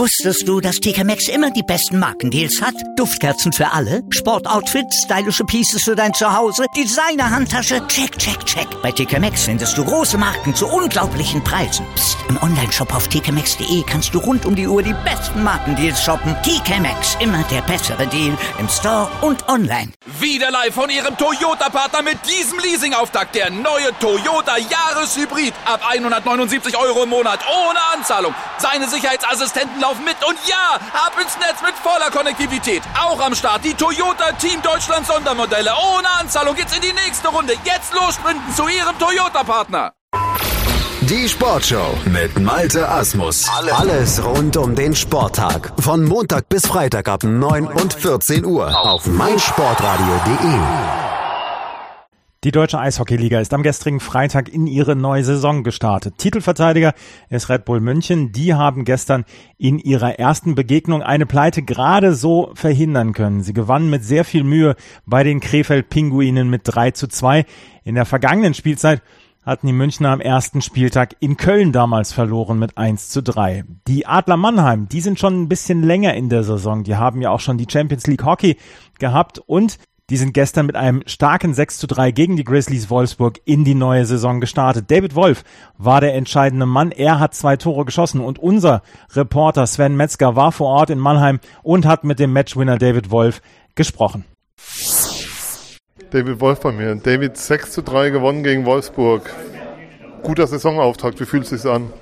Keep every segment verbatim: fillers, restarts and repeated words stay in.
Wusstest du, dass T K Maxx immer die besten Markendeals hat? Duftkerzen für alle, Sportoutfits, stylische Pieces für dein Zuhause, Designer-Handtasche, check, check, check. Bei T K Maxx findest du große Marken zu unglaublichen Preisen. Psst. Im Onlineshop auf t k maxx punkt d e kannst du rund um die Uhr die besten Markendeals shoppen. T K Maxx, immer der bessere Deal im Store und online. Wieder live von Ihrem Toyota-Partner mit diesem Leasing-Auftakt. Der neue Toyota Jahreshybrid. Ab hundertneunundsiebzig Euro im Monat. Ohne Anzahlung. Seine Sicherheitsassistenten laufen mit. Und ja, ab ins Netz mit voller Konnektivität. Auch am Start die Toyota Team Deutschland Sondermodelle. Ohne Anzahlung geht's in die nächste Runde. Jetzt los sprinten zu Ihrem Toyota-Partner. Die Sportshow mit Malte Asmus. Alles rund um den Sporttag. Von Montag bis Freitag ab neun und vierzehn Uhr auf meinsportradio punkt de. Die Deutsche Eishockeyliga ist am gestrigen Freitag in ihre neue Saison gestartet. Titelverteidiger ist Red Bull München. Die haben gestern in ihrer ersten Begegnung eine Pleite gerade so verhindern können. Sie gewannen mit sehr viel Mühe bei den Krefeld-Pinguinen mit drei zu zwei. In der vergangenen Spielzeit hatten die Münchner am ersten Spieltag in Köln damals verloren mit eins zu drei. Die Adler Mannheim, die sind schon ein bisschen länger in der Saison. Die haben ja auch schon die Champions League Hockey gehabt und die sind gestern mit einem starken sechs zu drei gegen die Grizzlies Wolfsburg in die neue Saison gestartet. David Wolf war der entscheidende Mann. Er hat zwei Tore geschossen und unser Reporter Sven Metzger war vor Ort in Mannheim und hat mit dem Matchwinner David Wolf gesprochen. David Wolf bei mir. David, sechs zu drei gewonnen gegen Wolfsburg. Guter Saisonauftakt, wie fühlt es sich an?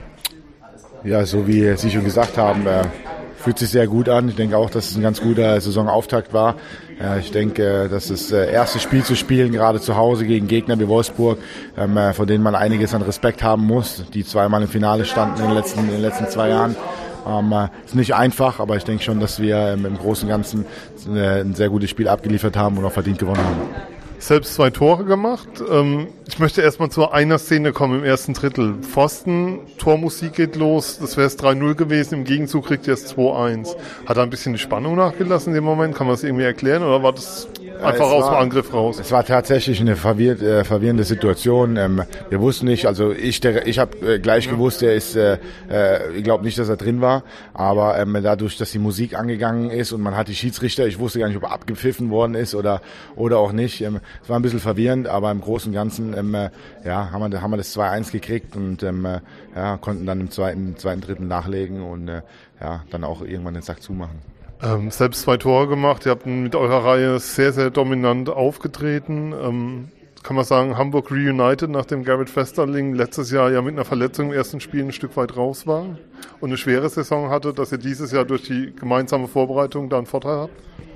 Ja, so wie Sie schon gesagt haben, äh, fühlt sich sehr gut an. Ich denke auch, dass es ein ganz guter Saisonauftakt war. Äh, ich denke, dass das äh, erste Spiel zu spielen, gerade zu Hause gegen Gegner wie Wolfsburg, ähm, äh, von denen man einiges an Respekt haben muss, die zweimal im Finale standen in den letzten, in den letzten zwei Jahren. Ähm, äh, ist nicht einfach, aber ich denke schon, dass wir ähm, im Großen und Ganzen äh, ein sehr gutes Spiel abgeliefert haben und auch verdient gewonnen haben. Selbst zwei Tore gemacht. Ähm, ich möchte erstmal zu einer Szene kommen im ersten Drittel. Pfosten, Tormusik geht los, das wäre es drei null gewesen, im Gegenzug kriegt ihr es zwei eins. Hat da ein bisschen die Spannung nachgelassen in dem Moment? Kann man das irgendwie erklären oder war das einfach ja, aus dem Angriff raus? Es war tatsächlich eine verwirr, äh, verwirrende Situation. Ähm, wir wussten nicht, also ich der, ich habe äh, gleich ja. gewusst, er ist, äh, äh, ich glaube nicht, dass er drin war, aber ähm, dadurch, dass die Musik angegangen ist und man hat die Schiedsrichter, ich wusste gar nicht, ob er abgepfiffen worden ist oder oder auch nicht. Ähm, es war ein bisschen verwirrend, aber im Großen und Ganzen ähm, äh, ja, haben wir, haben wir das zwei eins gekriegt und ähm, äh, ja, konnten dann im zweiten, zweiten, dritten nachlegen und äh, ja, dann auch irgendwann den Sack zumachen. Ähm, selbst zwei Tore gemacht, ihr habt mit eurer Reihe sehr, sehr dominant aufgetreten. Ähm, kann man sagen, Hamburg reunited, nachdem Garrett Festerling letztes Jahr ja mit einer Verletzung im ersten Spiel ein Stück weit raus war und eine schwere Saison hatte, dass ihr dieses Jahr durch die gemeinsame Vorbereitung da einen Vorteil habt?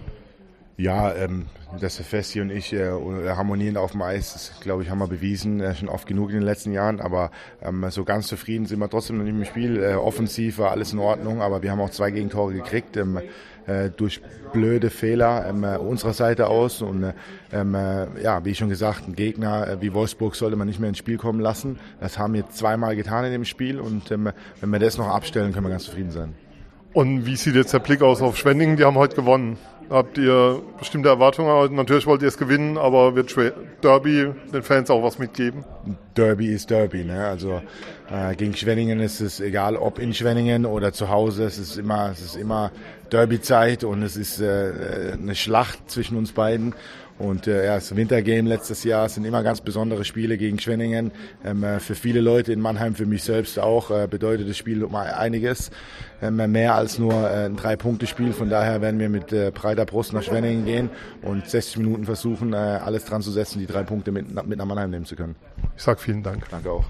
Ja, ähm, dass Festi und ich äh, harmonieren auf dem Eis, das, glaube ich, haben wir bewiesen, äh, schon oft genug in den letzten Jahren, aber ähm, so ganz zufrieden sind wir trotzdem noch nicht im Spiel. Äh, offensiv war alles in Ordnung, aber wir haben auch zwei Gegentore gekriegt, ähm, äh, durch blöde Fehler ähm, äh, unserer Seite aus und äh, ähm, äh, ja, wie schon gesagt, ein Gegner äh, wie Wolfsburg sollte man nicht mehr ins Spiel kommen lassen. Das haben wir zweimal getan in dem Spiel und ähm, wenn wir das noch abstellen, können wir ganz zufrieden sein. Und wie sieht jetzt der Blick aus auf Schwenningen? Die haben heute gewonnen. Habt ihr bestimmte Erwartungen? Natürlich wollt ihr es gewinnen, aber wird schwer. Derby den Fans auch was mitgeben? Derby ist Derby, ne? Also äh, gegen Schwenningen ist es egal, ob in Schwenningen oder zu Hause. Es ist immer, es ist immer Derby-Zeit und es ist äh, eine Schlacht zwischen uns beiden. Und äh, ja, das Wintergame letztes Jahr sind immer ganz besondere Spiele gegen Schwenningen. Ähm, äh, für viele Leute in Mannheim, für mich selbst auch, äh, bedeutet das Spiel mal einiges. Ähm, mehr als nur äh, ein Drei-Punkte-Spiel. Von daher werden wir mit äh, breiter Brust nach Schwenningen gehen und sechzig Minuten versuchen, äh, alles dran zu setzen, die drei Punkte mit, mit nach Mannheim nehmen zu können. Ich sag vielen Dank. Danke auch.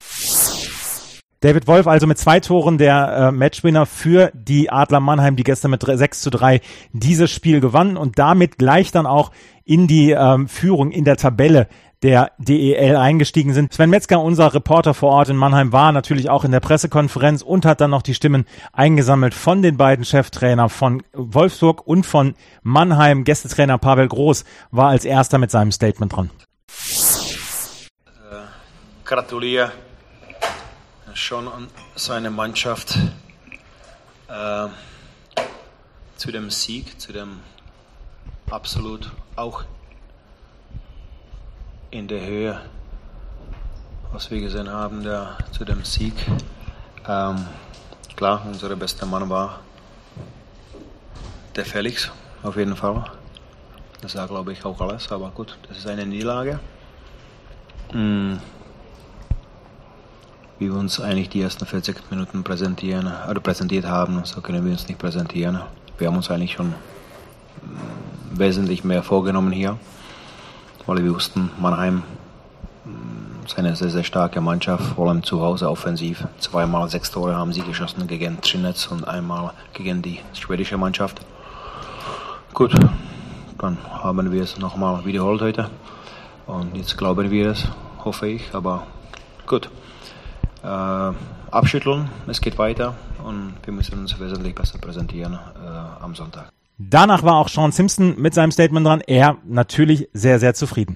David Wolf also mit zwei Toren der äh, Matchwinner für die Adler Mannheim, die gestern mit sechs zu drei dieses Spiel gewannen und damit gleich dann auch in die ähm, Führung in der Tabelle der D E L eingestiegen sind. Sven Metzger, unser Reporter vor Ort in Mannheim, war natürlich auch in der Pressekonferenz und hat dann noch die Stimmen eingesammelt von den beiden Cheftrainern von Wolfsburg und von Mannheim. Gästetrainer Pavel Groß war als erster mit seinem Statement dran. Äh, gratuliere schon an seine Mannschaft äh, zu dem Sieg, zu dem absolut auch in der Höhe, was wir gesehen haben, der, zu dem Sieg. Ähm, klar, unser bester Mann war der Felix, auf jeden Fall. Das sagt, glaube ich, auch alles, aber gut, das ist eine Niederlage. Hm. Wie wir uns eigentlich die ersten vierzig Minuten präsentieren, oder präsentiert haben, so können wir uns nicht präsentieren. Wir haben uns eigentlich schon wesentlich mehr vorgenommen hier, weil wir wussten, Mannheim ist eine sehr, sehr starke Mannschaft, vor allem zu Hause offensiv. Zweimal sechs Tore haben sie geschossen gegen Trinec und einmal gegen die schwedische Mannschaft. Gut, dann haben wir es nochmal wiederholt heute und jetzt glauben wir es, hoffe ich, aber gut. Äh, abschütteln, es geht weiter und wir müssen uns wesentlich besser präsentieren äh, am Sonntag. Danach war auch Sean Simpson mit seinem Statement dran. Er natürlich sehr, sehr zufrieden.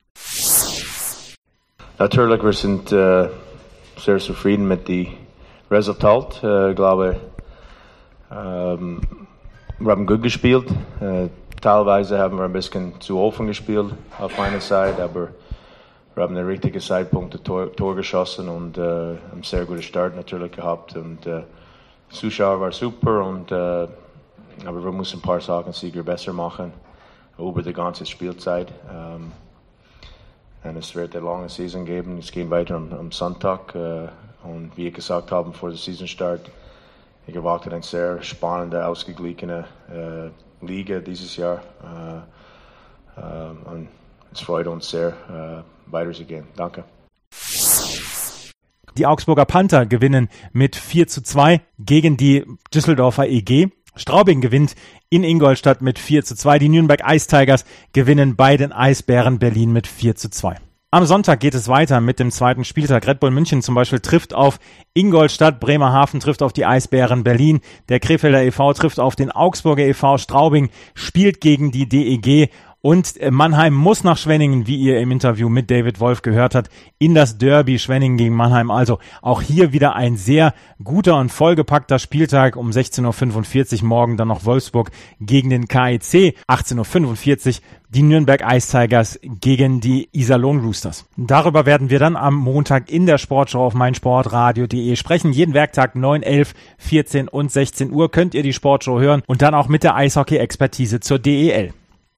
Natürlich, wir sind äh, sehr zufrieden mit dem Resultat. Äh, ich glaube, ähm, wir haben gut gespielt. Äh, teilweise haben wir ein bisschen zu offen gespielt auf meiner Seite, aber wir haben den richtigen Zeitpunkt Tor, Tor geschossen und äh, einen sehr guten Start natürlich gehabt. Und äh, Zuschauer war super, und, äh, aber wir müssen ein paar Sachen sicher besser machen über die ganze Spielzeit. Ähm, und es wird eine lange Saison geben. Es geht weiter am, am Sonntag. Äh, und wie ich gesagt habe vor dem Saisonstart, ich erwarte eine sehr spannende, ausgeglichene äh, Liga dieses Jahr. Äh, äh, und es freut uns sehr, äh, weiterzugehen. Danke. Die Augsburger Panther gewinnen mit vier zu zwei gegen die Düsseldorfer E G. Straubing gewinnt in Ingolstadt mit vier zu zwei. Die Nürnberg Ice Tigers gewinnen bei den Eisbären Berlin mit vier zu zwei. Am Sonntag geht es weiter mit dem zweiten Spieltag. Red Bull München zum Beispiel trifft auf Ingolstadt, Bremerhaven trifft auf die Eisbären Berlin, der Krefelder e V trifft auf den Augsburger e V, Straubing spielt gegen die D E G. Und Mannheim muss nach Schwenningen, wie ihr im Interview mit David Wolf gehört habt, in das Derby Schwenningen gegen Mannheim. Also auch hier wieder ein sehr guter und vollgepackter Spieltag. Um sechzehn Uhr fünfundvierzig morgen dann noch Wolfsburg gegen den K E C. achtzehn Uhr fünfundvierzig die Nürnberg Ice Tigers gegen die Iserlohn Roosters. Darüber werden wir dann am Montag in der Sportshow auf meinsportradio punkt de sprechen. Jeden Werktag neun, elf, vierzehn und sechzehn Uhr könnt ihr die Sportshow hören und dann auch mit der Eishockey-Expertise zur D E L.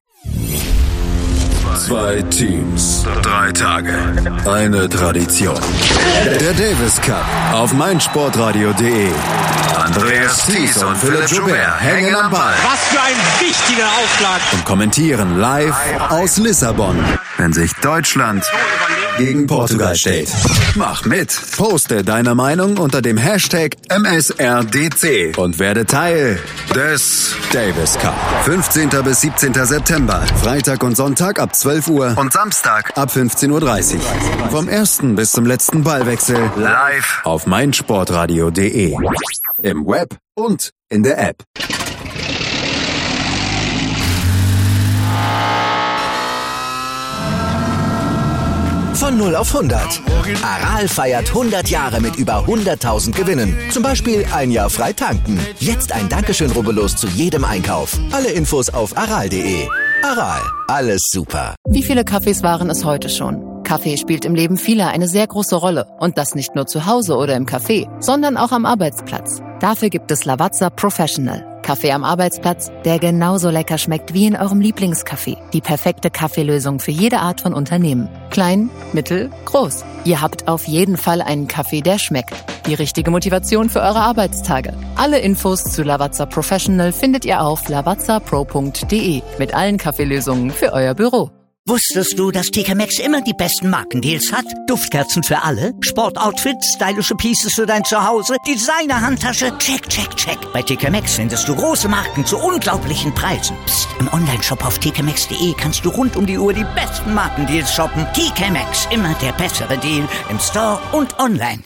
Zwei Teams, drei Tage, eine Tradition. Der Davis Cup auf meinsportradio punkt de. Andreas Thies und Philipp Joubert hängen am Ball. Was für ein wichtiger Aufschlag. Und kommentieren live aus Lissabon, wenn sich Deutschland gegen Portugal steht. Mach mit. Poste deine Meinung unter dem Hashtag M S R D C und werde Teil des Davis Cup. fünfzehnten bis siebzehnten September. Freitag und Sonntag ab zwölf Uhr und Samstag ab fünfzehn Uhr dreißig. Vom ersten bis zum letzten Ballwechsel live auf meinsportradio punkt de. Im Web und in der App. Von null auf hundert. Aral feiert hundert Jahre mit über hunderttausend Gewinnen. Zum Beispiel ein Jahr frei tanken. Jetzt ein Dankeschön, rubbellos zu jedem Einkauf. Alle Infos auf aral punkt de. Aral, alles super. Wie viele Kaffees waren es heute schon? Kaffee spielt im Leben vieler eine sehr große Rolle. Und das nicht nur zu Hause oder im Café, sondern auch am Arbeitsplatz. Dafür gibt es Lavazza Professional. Kaffee am Arbeitsplatz, der genauso lecker schmeckt wie in eurem Lieblingscafé. Die perfekte Kaffeelösung für jede Art von Unternehmen. Klein, mittel, groß. Ihr habt auf jeden Fall einen Kaffee, der schmeckt. Die richtige Motivation für eure Arbeitstage. Alle Infos zu Lavazza Professional findet ihr auf lavazza pro punkt de mit allen Kaffeelösungen für euer Büro. Wusstest du, dass T K Maxx immer die besten Markendeals hat? Duftkerzen für alle, Sportoutfits, stylische Pieces für dein Zuhause, Designer-Handtasche, check, check, check. Bei T K Maxx findest du große Marken zu unglaublichen Preisen. Psst. Im Onlineshop auf t k maxx punkt de kannst du rund um die Uhr die besten Markendeals shoppen. T K Maxx, immer der bessere Deal im Store und online.